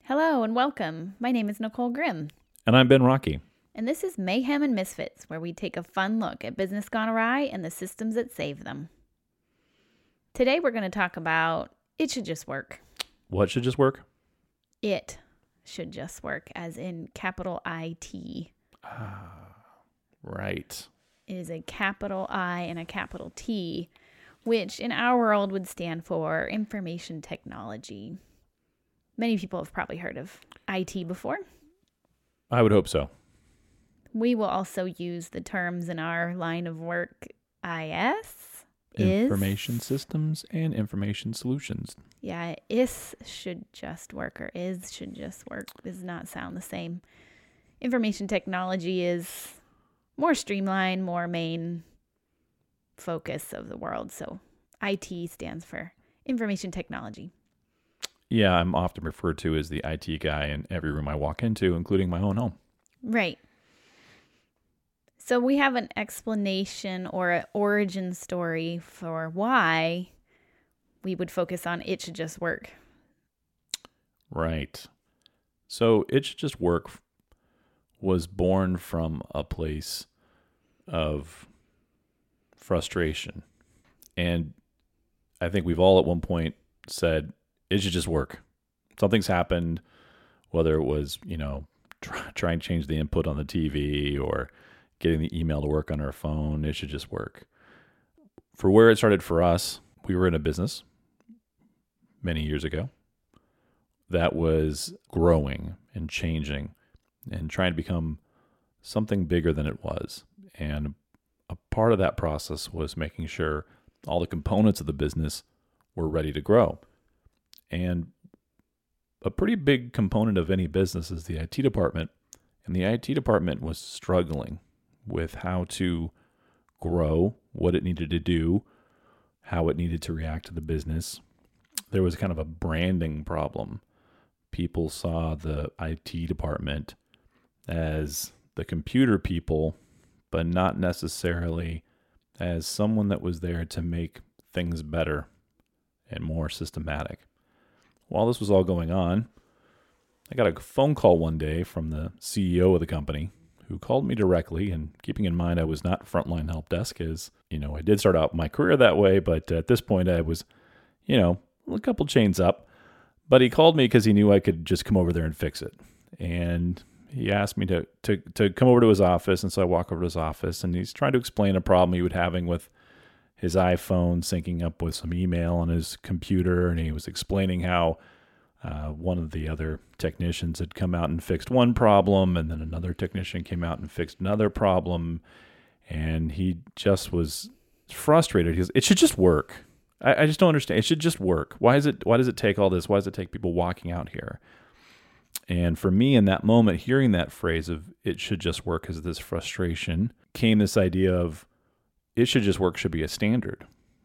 Hello and welcome. My name is Nicole Grimm, And I'm Ben Rocky. and this is Mayhem and Misfits, where we take a fun look at business gone awry and the systems that save them. Today we're going to talk about it should just work. What should just work? It should just work, as in capital I-T. Right. It is a capital I and a capital T, which in our world would stand for information technology. Many people have probably heard of IT before. I would hope so. We will also use the terms in our line of work, IS. Information systems and information solutions. Yeah, is should just work or is should just work does not sound the same. Information technology is more streamlined, more main focus of the world. So IT stands for information technology. Yeah, I'm often referred to as the IT guy in every room I walk into, including my own home. Right. So we have an explanation or an origin story for why we would focus on it should just work. Right. So it should just work was born from a place of frustration. And I think we've all at one point said, it should just work. Something's happened, whether it was, try and change the input on the TV or getting the email to work on our phone. It should just work. For where it started for us, we were in a business many years ago that was growing and changing and trying to become something bigger than it was. And a part of that process was making sure all the components of the business were ready to grow. And a pretty big component of any business is the IT department. And the IT department was struggling with how to grow, what it needed to do, how it needed to react to the business. There was kind of a branding problem. People saw the IT department as the computer people, but not necessarily as someone that was there to make things better and more systematic. While this was all going on, I got a phone call one day from the CEO of the company who called me directly, and keeping in mind I was not frontline help desk, as I did start out my career that way, but at this point I was, a couple chains up. But he called me because he knew I could just come over there and fix it. And he asked me to come over to his office, and so I walk over to his office, and he's trying to explain a problem he was having with his iPhone syncing up with some email on his computer, and he was explaining how one of the other technicians had come out and fixed one problem, and then another technician came out and fixed another problem, and he just was frustrated. He goes, "It should just work. I just don't understand. It should just work. Why does it take all this? Why does it take people walking out here?" And for me in that moment, hearing that phrase of "it should just work" because of this frustration, came this idea of it should just work should be a standard.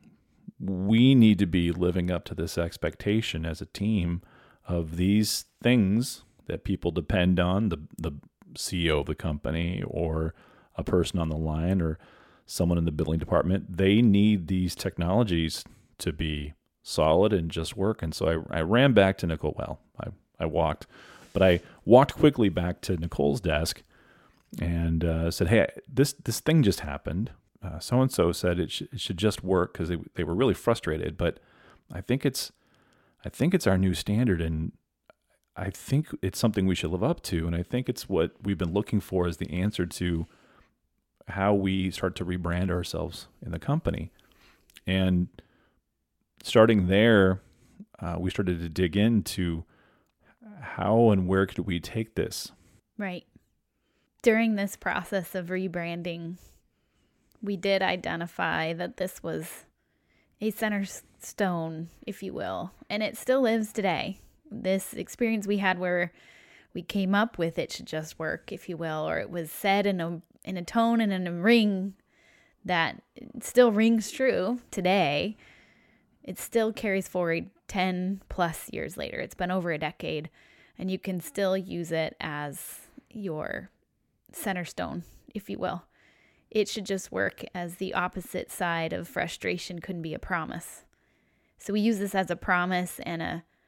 We need to be living up to this expectation as a team of these things that people depend on, the CEO of the company or a person on the line or someone in the billing department. They need these technologies to be solid and just work. And so I ran back to Nicole. Well, I walked, but I walked quickly back to Nicole's desk and said, "Hey, this thing just happened. So-and-so said it should just work," because they were really frustrated. But I think it's our new standard, and I think it's something we should live up to. And I think it's what we've been looking for as the answer to how we start to rebrand ourselves in the company. And starting there, we started to dig into how and where could we take this. Right. During this process of rebranding, we did identify that this was a center stone, if you will, and it still lives today. This experience we had where we came up with it should just work, if you will, or it was said in a tone and in a ring that still rings true today. It still carries forward 10 plus years later. It's been over a decade, and you can still use it as your center stone, if you will. It should just work as the opposite side of frustration couldn't be a promise. So we use this as a promise and a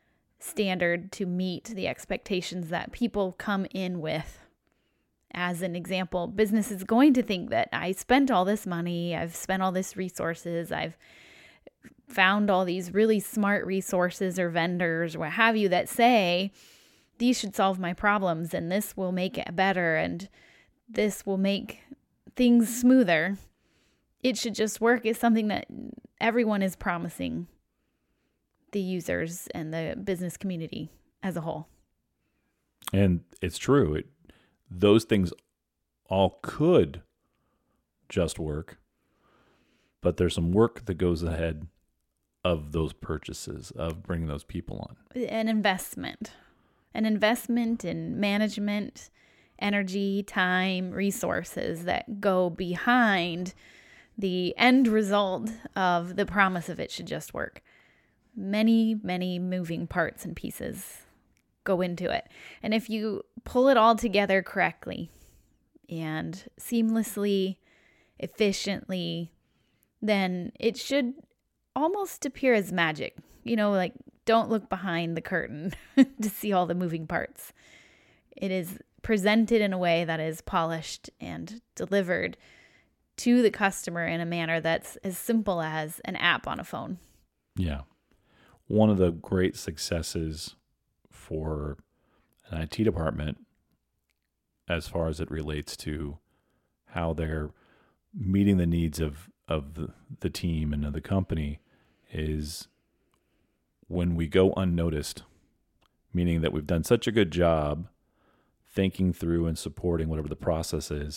standard to meet the expectations that people come in with. As an example, business is going to think that I spent all this money, I've spent all this resources, I've found all these really smart resources or vendors or what have you that say these should solve my problems and this will make it better and this will make things smoother. It should just work is something that everyone is promising the users and the business community as a whole. And it's true. Those things all could just work, but there's some work that goes ahead of those purchases, of bringing those people on. An investment in management, energy, time, resources that go behind the end result of the promise of it should just work. Many, many moving parts and pieces go into it. And if you pull it all together correctly and seamlessly, efficiently, then it should almost appear as magic. Like don't look behind the curtain to see all the moving parts. It is presented in a way that is polished and delivered to the customer in a manner that's as simple as an app on a phone. Yeah. One of the great successes for an IT department, as far as it relates to how they're meeting the needs of the team and of the company, is when we go unnoticed, meaning that we've done such a good job thinking through and supporting whatever the process is.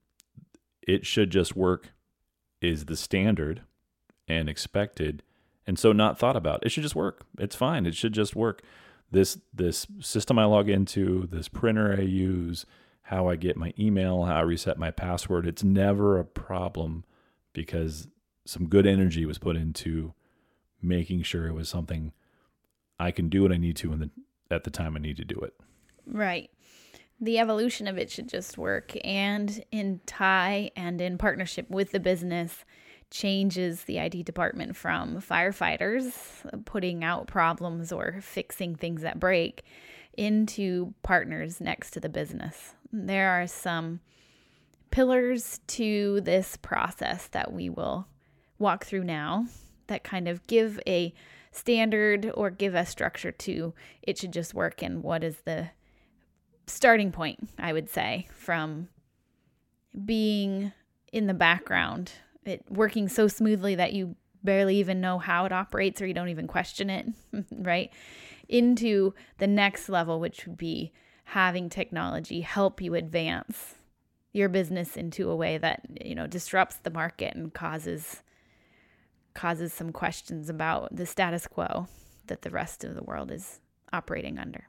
It should just work is the standard and expected, and so not thought about. It should just work. It's fine. It should just work. This system I log into, this printer I use, how I get my email, how I reset my password, it's never a problem because some good energy was put into making sure it was something I can do what I need to at the time I need to do it. Right. The evolution of it should just work, and in tie and in partnership with the business changes the IT department from firefighters putting out problems or fixing things that break into partners next to the business. There are some pillars to this process that we will walk through now that kind of give a standard or give a structure to it should just work, and what is the starting point, I would say, from being in the background, it working so smoothly that you barely even know how it operates or you don't even question it, right? Into the next level, which would be having technology help you advance your business into a way that, disrupts the market and causes some questions about the status quo that the rest of the world is operating under.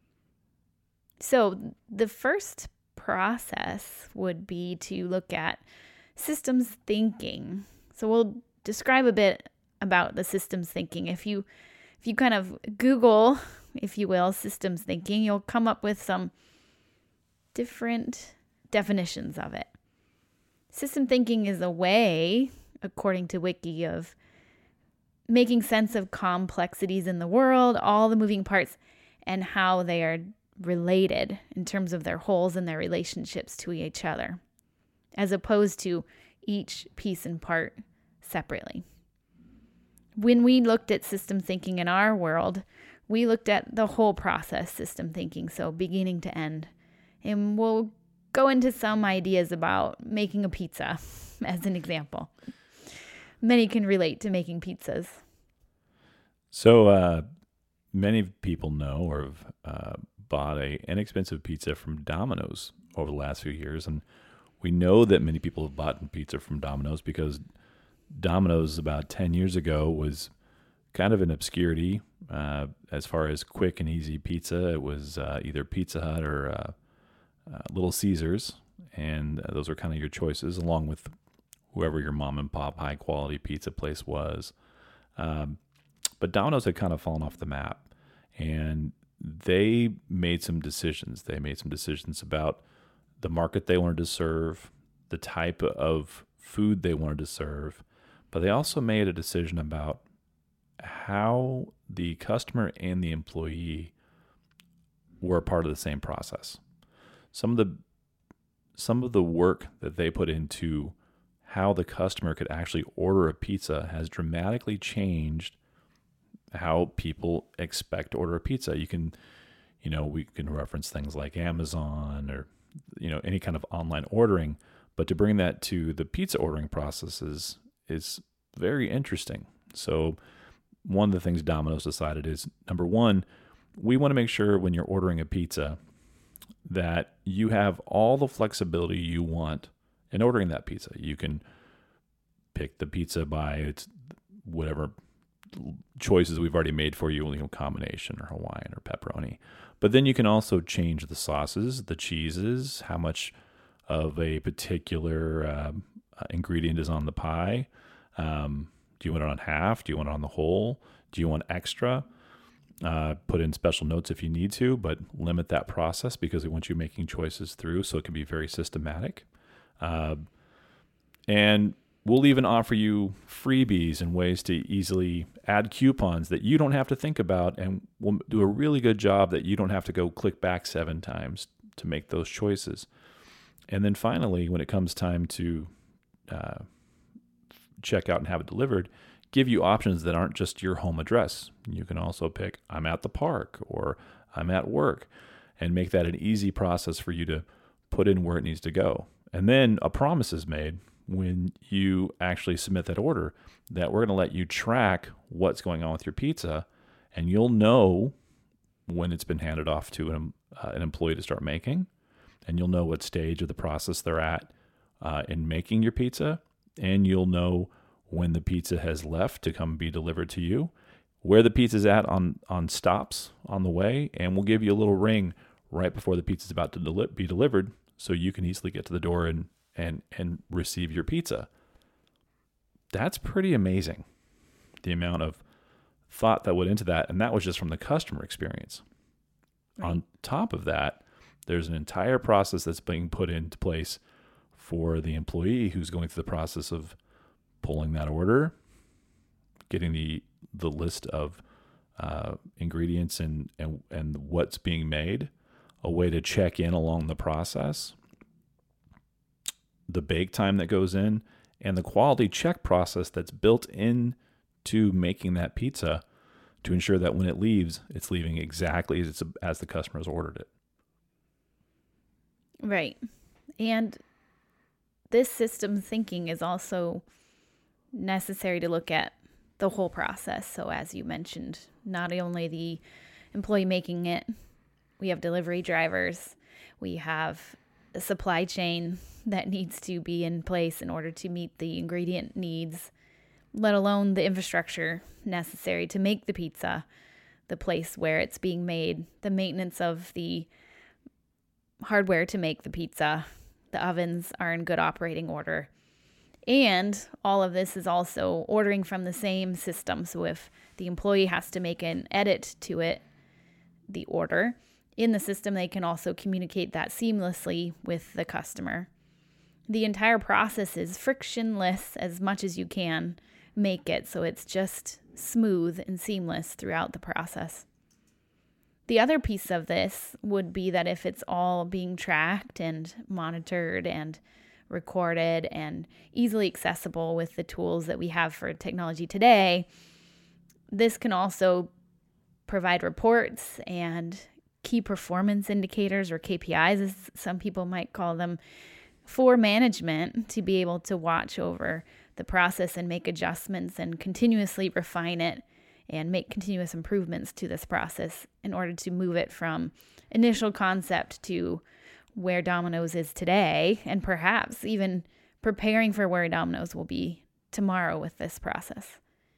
So the first process would be to look at systems thinking. So we'll describe a bit about the systems thinking. If you kind of Google, if you will, systems thinking, you'll come up with some different definitions of it. System thinking is a way, according to Wiki, of making sense of complexities in the world, all the moving parts, and how they are related in terms of their wholes and their relationships to each other, as opposed to each piece and part separately. When we looked at system thinking in our world, we looked at the whole process system thinking, so beginning to end. And we'll go into some ideas about making a pizza as an example. Many can relate to making pizzas. So many people know or have bought an inexpensive pizza from Domino's over the last few years. And we know that many people have bought pizza from Domino's because Domino's about 10 years ago was kind of in obscurity as far as quick and easy pizza. It was either Pizza Hut or Little Caesars, and those are kind of your choices, along with whoever your mom and pop high quality pizza place was. But Domino's had kind of fallen off the map, and they made some decisions. They made some decisions about the market they wanted to serve, the type of food they wanted to serve, but they also made a decision about how the customer and the employee were a part of the same process. Some of the work that they put into how the customer could actually order a pizza has dramatically changed how people expect to order a pizza. We can reference things like Amazon or, any kind of online ordering, but to bring that to the pizza ordering process is very interesting. So one of the things Domino's decided is, number one, we want to make sure when you're ordering a pizza that you have all the flexibility you want in ordering that pizza. You can pick the pizza by its whatever choices we've already made for you, combination or Hawaiian or pepperoni. But then you can also change the sauces, the cheeses, how much of a particular ingredient is on the pie. Do you want it on half? Do you want it on the whole? Do you want extra? Put in special notes if you need to, but limit that process because we want you making choices through so it can be very systematic. And we'll even offer you freebies and ways to easily add coupons that you don't have to think about, and we'll do a really good job that you don't have to go click back 7 times to make those choices. And then finally, when it comes time to check out and have it delivered, give you options that aren't just your home address. You can also pick, I'm at the park or I'm at work, and make that an easy process for you to put in where it needs to go. And then a promise is made when you actually submit that order that we're going to let you track what's going on with your pizza, and you'll know when it's been handed off to an employee to start making, and you'll know what stage of the process they're at in making your pizza, and you'll know when the pizza has left to come be delivered to you, where the pizza's at on stops on the way, and we'll give you a little ring right before the pizza's about to be delivered so you can easily get to the door and receive your pizza. That's pretty amazing, the amount of thought that went into that, and that was just from the customer experience. Right. On top of that, there's an entire process that's being put into place for the employee who's going through the process of pulling that order, getting the list of ingredients and what's being made, a way to check in along the process, the bake time that goes in, and the quality check process that's built in to making that pizza to ensure that when it leaves, it's leaving exactly as the customer has ordered it. Right. And this system thinking is also necessary to look at the whole process. So as you mentioned, not only the employee making it, we have delivery drivers, we have a supply chain that needs to be in place in order to meet the ingredient needs, let alone the infrastructure necessary to make the pizza, the place where it's being made, the maintenance of the hardware to make the pizza, the ovens are in good operating order. And all of this is also ordering from the same system. So if the employee has to make an edit to it, the order, in the system, they can also communicate that seamlessly with the customer. The entire process is frictionless as much as you can make it, so it's just smooth and seamless throughout the process. The other piece of this would be that if it's all being tracked and monitored and recorded and easily accessible with the tools that we have for technology today, this can also provide reports and key performance indicators, or KPIs as some people might call them, for management to be able to watch over the process and make adjustments and continuously refine it and make continuous improvements to this process in order to move it from initial concept to where Domino's is today, and perhaps even preparing for where Domino's will be tomorrow with this process.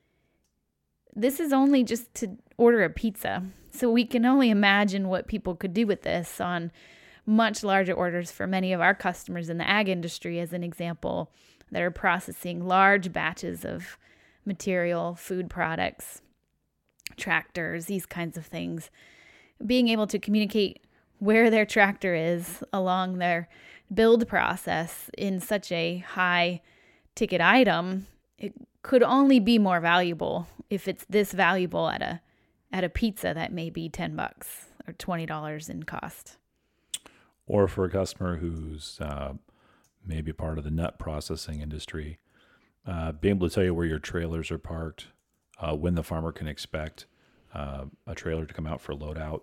This is only just to order a pizza, so we can only imagine what people could do with this on much larger orders for many of our customers in the ag industry, as an example, that are processing large batches of material, food products, tractors, these kinds of things. Being able to communicate where their tractor is along their build process in such a high ticket item, it could only be more valuable if it's this valuable at a at a pizza that may be $10 or $20 in cost. Or for a customer who's maybe part of the nut processing industry, being able to tell you where your trailers are parked, when the farmer can expect a trailer to come out for loadout.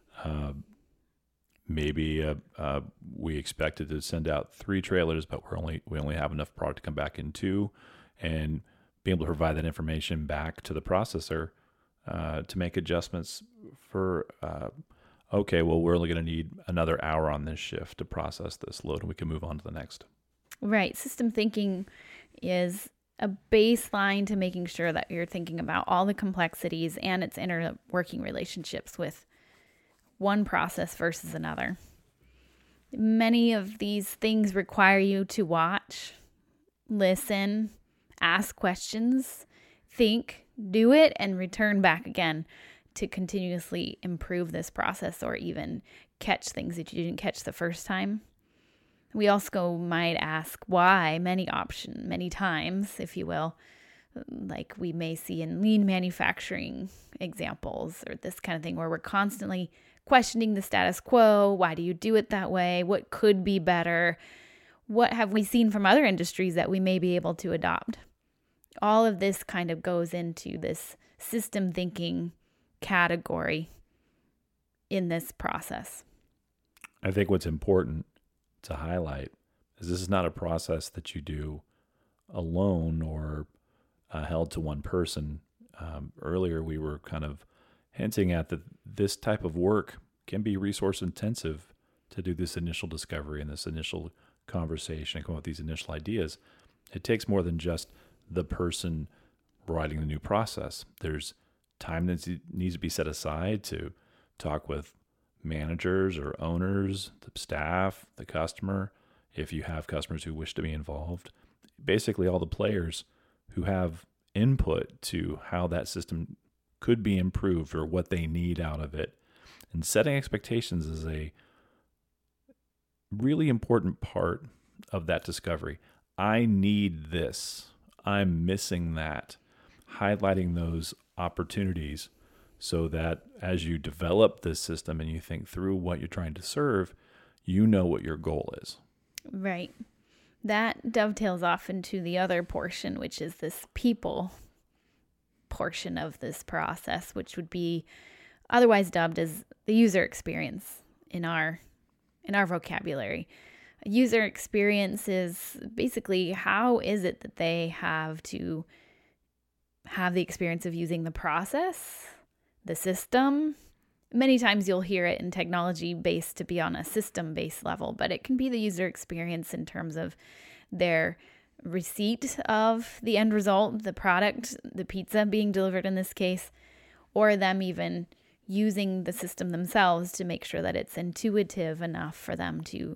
Maybe we expected to send out 3 trailers, but we only have enough product to come back in 2, and being able to provide that information back to the processor to make adjustments for, okay, well, we're only going to need another hour on this shift to process this load, and we can move on to the next. Right. System thinking is a baseline to making sure that you're thinking about all the complexities and its inner working relationships with one process versus another. Many of these things require you to watch, listen, ask questions, think, do it, and return back again to continuously improve this process or even catch things that you didn't catch the first time. We also might ask why many times, if you will, like we may see in lean manufacturing examples or this kind of thing where we're constantly questioning the status quo. Why do you do it that way? What could be better? What have we seen from other industries that we may be able to adopt? All of this kind of goes into this system thinking category in this process. I think what's important to highlight is this is not a process that you do alone or held to one person. Earlier, we were kind of hinting at that this type of work can be resource intensive to do this initial discovery and this initial conversation and come up with these initial ideas. It takes more than just the person writing the new process. There's time that needs to be set aside to talk with managers or owners, the staff, the customer, if you have customers who wish to be involved. Basically, all the players who have input to how that system could be improved or what they need out of it. And setting expectations is a really important part of that discovery. I need this. I'm missing that. Highlighting those opportunities so that as you develop this system and you think through what you're trying to serve, you know what your goal is. Right. That dovetails off into the other portion, which is this people portion of this process, which would be otherwise dubbed as the user experience in our vocabulary. A user experience is basically how is it that they have to have the experience of using the process, the system. Many times you'll hear it in technology based to be on a system-based level, but it can be the user experience in terms of their receipt of the end result, the product, the pizza being delivered in this case, or them even using the system themselves to make sure that it's intuitive enough for them to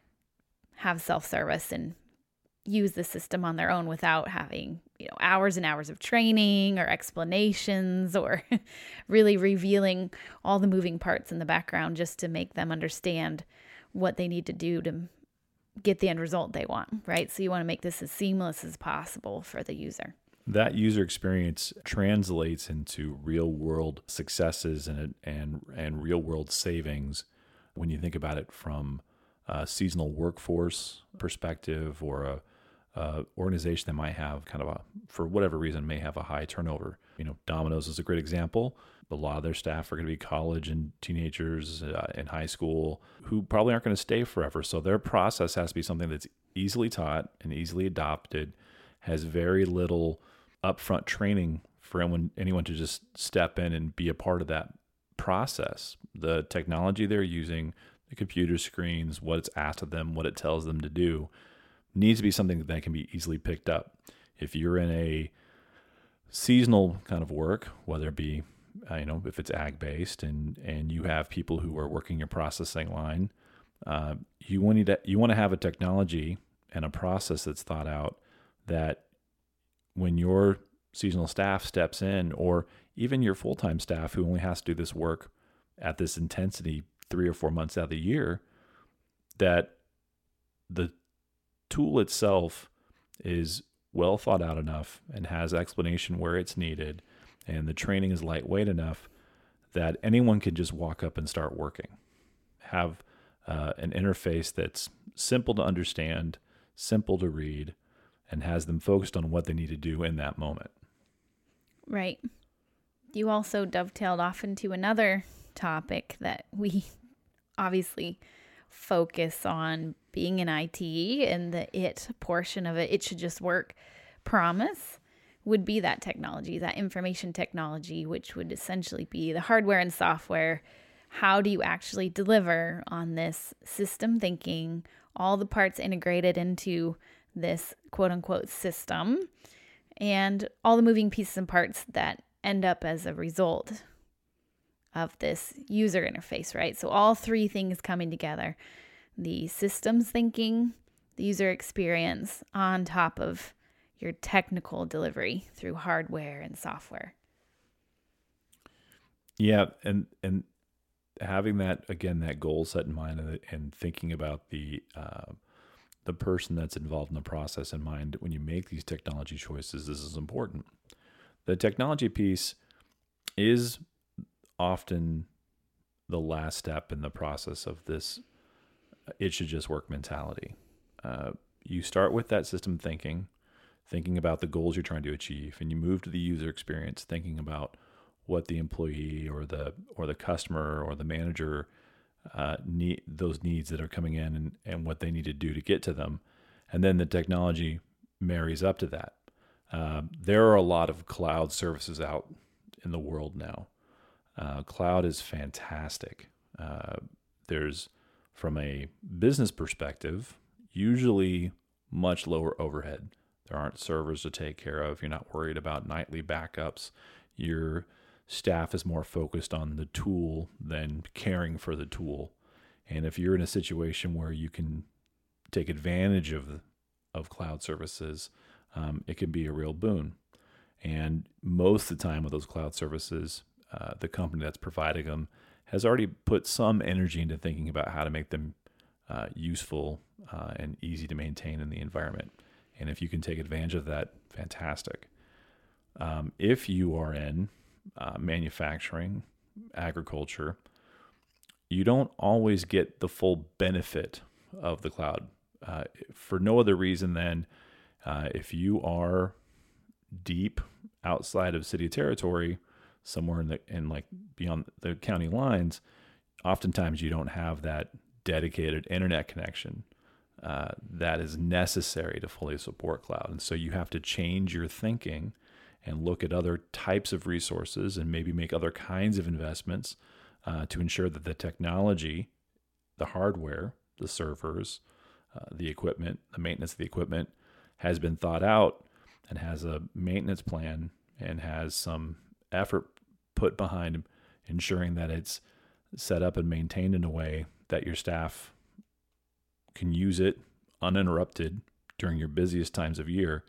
have self-service and use the system on their own without having, hours and hours of training or explanations or really revealing all the moving parts in the background just to make them understand what they need to do to get the end result they want, right? So you want to make this as seamless as possible for the user. That user experience translates into real world successes and real world savings when you think about it from a seasonal workforce perspective or a organization that might have for whatever reason, may have a high turnover. Domino's is a great example. A lot of their staff are going to be college and teenagers in high school who probably aren't going to stay forever. So their process has to be something that's easily taught and easily adopted, has very little upfront training for anyone to just step in and be a part of that process. The technology they're using, the computer screens, what it's asked of them, what it tells them to do, needs to be something that can be easily picked up. If you're in a seasonal kind of work, whether it be, if it's ag-based and you have people who are working your processing line, you want to have a technology and a process that's thought out that when your seasonal staff steps in, or even your full-time staff who only has to do this work at this intensity 3 or 4 months out of the year, that the tool itself is well thought out enough and has explanation where it's needed, and the training is lightweight enough that anyone can just walk up and start working. Have an interface that's simple to understand, simple to read, and has them focused on what they need to do in that moment. Right. You also dovetailed off into another topic that we obviously focus on being in IT, and the it portion of it should just work promise would be that technology, that information technology, which would essentially be the hardware and software. How do you actually deliver on this system thinking, all the parts integrated into this quote unquote system, and all the moving pieces and parts that end up as a result of this user interface, right? So all three things coming together: the systems thinking, the user experience, on top of your technical delivery through hardware and software. Yeah, and having that, again, that goal set in mind, and thinking about the person that's involved in the process in mind when you make these technology choices, this is important. The technology piece is often the last step in the process of this it should just work mentality. You start with that system thinking about the goals you're trying to achieve, and you move to the user experience, thinking about what the employee or the customer or the manager need, those needs that are coming in, and what they need to do to get to them. And then the technology marries up to that. There are a lot of cloud services out in the world now. Cloud is fantastic. There's, from a business perspective, usually much lower overhead. There aren't servers to take care of. You're not worried about nightly backups. Your staff is more focused on the tool than caring for the tool. And if you're in a situation where you can take advantage of cloud services, it can be a real boon. And most of the time with those cloud services, the company that's providing them has already put some energy into thinking about how to make them useful and easy to maintain in the environment. And if you can take advantage of that, fantastic. If you are in manufacturing, agriculture, you don't always get the full benefit of the cloud for no other reason than if you are deep outside of city territory, somewhere in like beyond the county lines, oftentimes you don't have that dedicated internet connection that is necessary to fully support cloud. And so you have to change your thinking and look at other types of resources and maybe make other kinds of investments to ensure that the technology, the hardware, the servers, the equipment, the maintenance of the equipment has been thought out and has a maintenance plan and has some effort put behind ensuring that it's set up and maintained in a way that your staff can use it uninterrupted during your busiest times of year,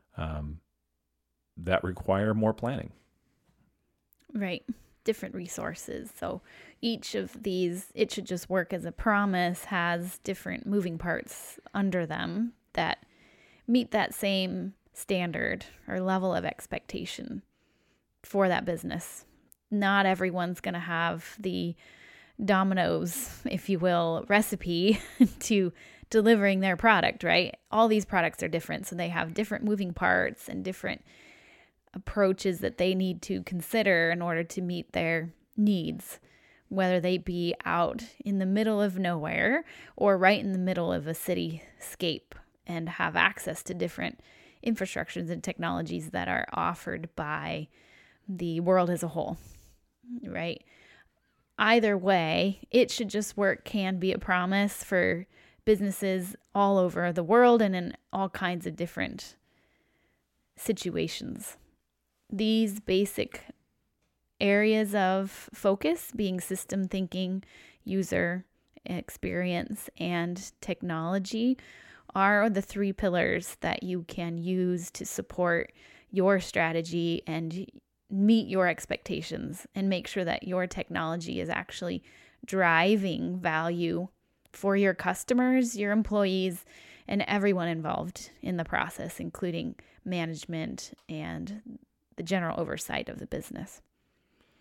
that require more planning. Right. Different resources. So each of these, it should just work as a promise, has different moving parts under them that meet that same standard or level of expectation for that business. Not everyone's going to have the Domino's, if you will, recipe to delivering their product, right? All these products are different, so they have different moving parts and different approaches that they need to consider in order to meet their needs, whether they be out in the middle of nowhere or right in the middle of a cityscape and have access to different infrastructures and technologies that are offered by the world as a whole, right? Either way, it should just work can be a promise for businesses all over the world and in all kinds of different situations. These basic areas of focus being system thinking, user experience, and technology are the three pillars that you can use to support your strategy and meet your expectations and make sure that your technology is actually driving value for your customers, your employees, and everyone involved in the process, including management and the general oversight of the business.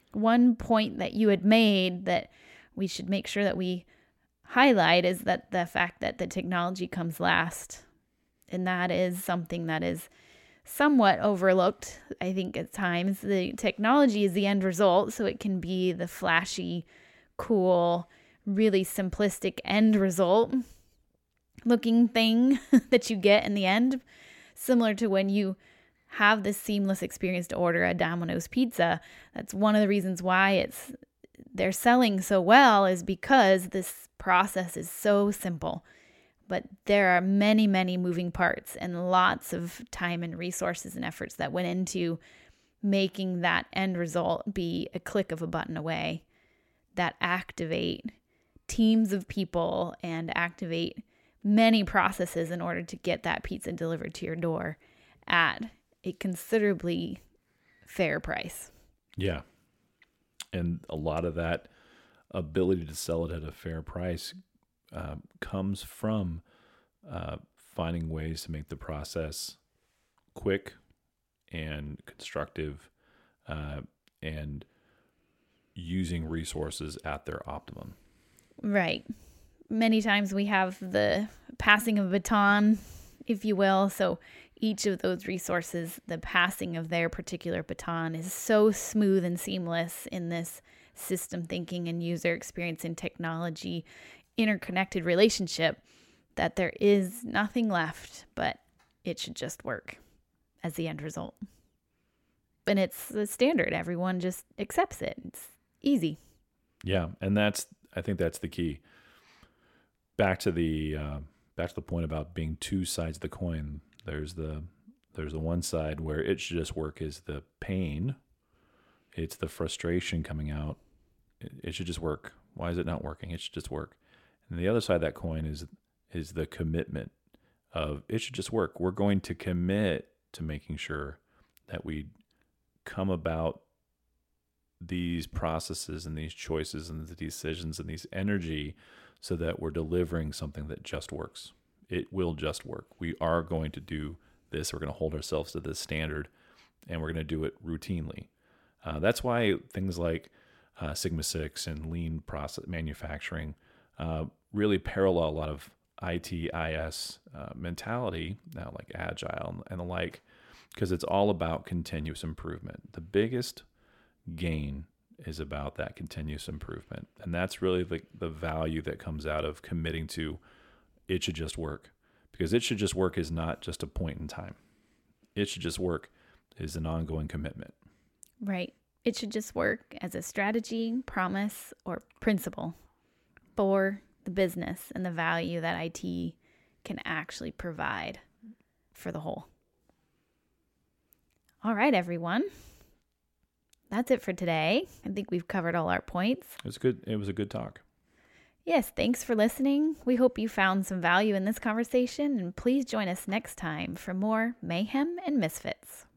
One point that you had made that we should make sure that we highlight is that the fact that the technology comes last. And that is something that is somewhat overlooked, I think, at times. The technology is the end result, so it can be the flashy, cool, really simplistic end result looking thing that you get in the end. Similar to when you have this seamless experience to order a Domino's pizza. That's one of the reasons why they're selling so well, is because this process is so simple. But there are many, many moving parts and lots of time and resources and efforts that went into making that end result be a click of a button away, that activate teams of people and activate many processes in order to get that pizza delivered to your door at a considerably fair price. Yeah. And a lot of that ability to sell it at a fair price comes from finding ways to make the process quick and constructive and using resources at their optimum. Right. Many times we have the passing of a baton, if you will. So each of those resources, the passing of their particular baton is so smooth and seamless in this system thinking and user experience and technology interconnected relationship that there is nothing left but it should just work as the end result. And it's the standard. Everyone just accepts it. It's easy. Yeah, and I think that's the key. Back to the point about being two sides of the coin. There's the one side where it should just work is the pain. It's the frustration coming out. It should just work. Why is it not working? It should just work. And the other side of that coin is the commitment of it should just work. We're going to commit to making sure that we come about these processes and these choices and the decisions and these energy so that we're delivering something that just works. It will just work. We are going to do this. We're going to hold ourselves to this standard, and we're going to do it routinely. That's why things like Sigma 6 and lean process manufacturing really parallel a lot of ITIS mentality, now like agile and the like, because it's all about continuous improvement. The biggest gain is about that continuous improvement. And that's really the value that comes out of committing to it should just work. Because it should just work is not just a point in time. It should just work is an ongoing commitment. Right. It should just work as a strategy, promise, or principle for the business and the value that IT can actually provide for the whole. All right, everyone. That's it for today. I think we've covered all our points. It was good. It was a good talk. Yes, thanks for listening. We hope you found some value in this conversation, and please join us next time for more Mayhem and Misfits.